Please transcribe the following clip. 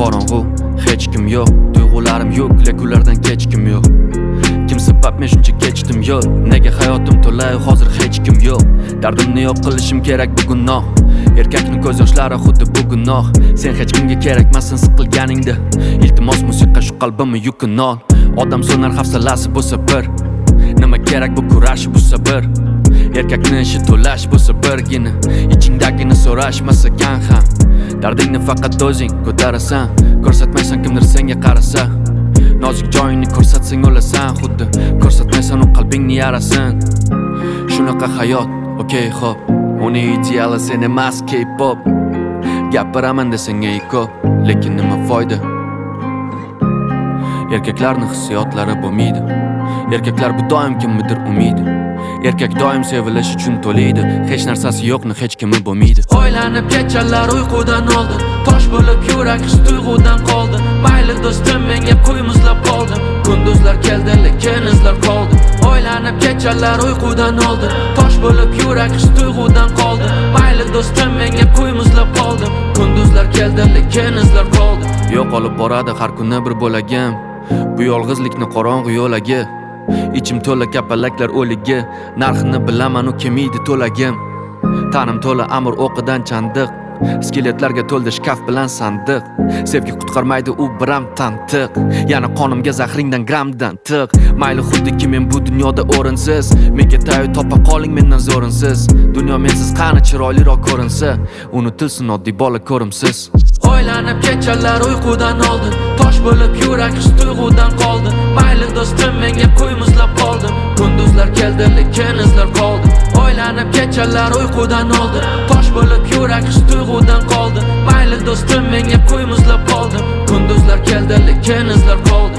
qorong'u, hech kim yo'q. Tuyg'ularim yo'q, lekin ulardan kechkim yo'q. Kim sabab men shuncha kechdim yo'l? Nega hayotim to'la hozir hech kim yo'q? Dardimni yo'q qilishim kerak bu gunoh. Erkakning ko'z yoshlari xuddi bu gunoh. Sen hech kimga kerakmassan siqilganingda. Iltimos musiqa shu qalbimni yukini ol. Odam so'nar hafsalasi bo'lsa bir. Nima kerak bu kurash, bu sabr. Erkakning ishi to'lash bo'lsa birgina. Ichingdagini so'rashmasagan ham. Dardingni faqat o'zing ko'tarasan. Ko'rsatmaysan kimdir senga qarasa. Nozik joyingni ko'rsatsang o'lasan xuddi. Ko'rsatmaysan u qalbingni yarasin. Shunaqa hayot, okey xo'p. Uning ideali sen emas K-pop. Gapiraman desang ey ko'p, lekin nima foyda? Erkaklarning hissiyotlari bo'lmaydi. Erkaklar bu doim kimnidir umidi. Erkak doim sevilish uchun to'laydi. Hech narsasi yo'qni hech kimi bo'lmaydi. O'ylanib kechalar uyqudan oldi. Tosh bo'lib yurak his tuyg'udan qoldi. Mayli do'stim menga qo'y muzlab qoldim. Kunduzlar keldi lekin izlar qoldi. O'ylanib kechalar uyqudan oldi. Tosh bo'lib yurak his tuyg'udan qoldi. Mayli do'stim menga qo'y muzlab qoldim. Kunduzlar keldi lekin izlar qoldi. Yo'qolib boradi har kuni bir bo'lagim. Bu yolg'izlikni qorong'u yo'lagi. Ichim to'la kapalaklar o'ligi. Narxini bilaman u kemiydi to'lagim. Tanim to'la amr o'qidan chandiq. Skeletlarga to'ldi shkaf bilan sandiq. Sevgi qutqarmaydi u biram tantiq. Yana qonimga zahringdan gramdan tiq. Mayli xuddiki men bu dunyoda o'rinsiz. Menga tayo topa qoling mendan zo'rinsiz. Dunyo mensiz qani chiroyliroq ko'rinsa. Unutilsin oddiy bola ko'rimsiz. O'ylanib kechalar uyqudan oldi. Tosh bo'lib yurak his tuyg'udan qoldi. Mayli do'stim menga qo'y muzlab qoldim. Kunduzlar keldi lekin izlar qoldi. O'ylanib kechalar uyqudan oldi. Tosh bo'lib yurak his tuyg'udan qoldi. Mayli do'stim menga qo'y muzlab qoldim. Kunduzlar keldi lekin izlar qoldi.